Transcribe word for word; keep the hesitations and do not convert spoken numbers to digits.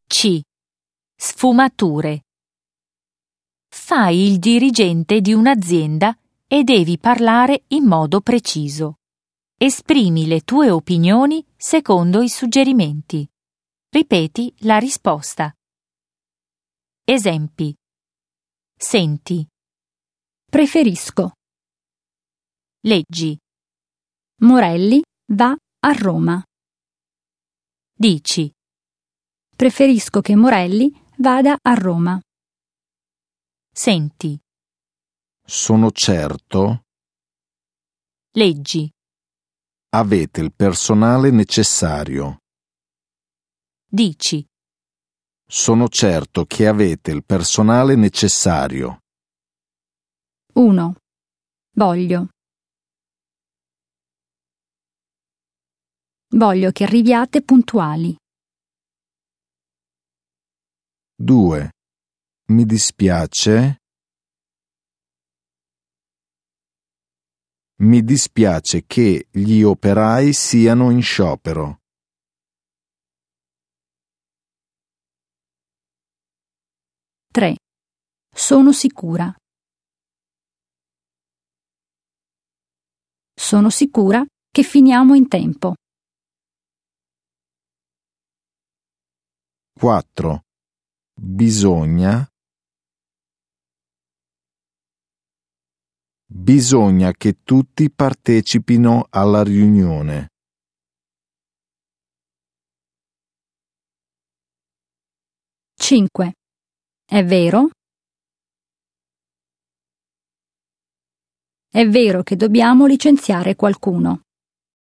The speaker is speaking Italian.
C. Sfumature. Fai il dirigente di un'azienda e devi parlare in modo preciso. Esprimi le tue opinioni secondo i suggerimenti. Ripeti la risposta. Esempi. Senti. Preferisco. Leggi. Morelli va a Roma. Dici. Preferisco che Morelli vada a Roma. Senti. Sono certo. Leggi. Avete il personale necessario. Dici. Sono certo che avete il personale necessario. uno. Voglio. Voglio che arriviate puntuali. due. Mi dispiace. Mi dispiace che gli operai siano in sciopero. tre. Sono sicura. Sono sicura che finiamo in tempo. quattro. Bisogna. Bisogna che tutti partecipino alla riunione. cinque. È vero? È vero che dobbiamo licenziare qualcuno.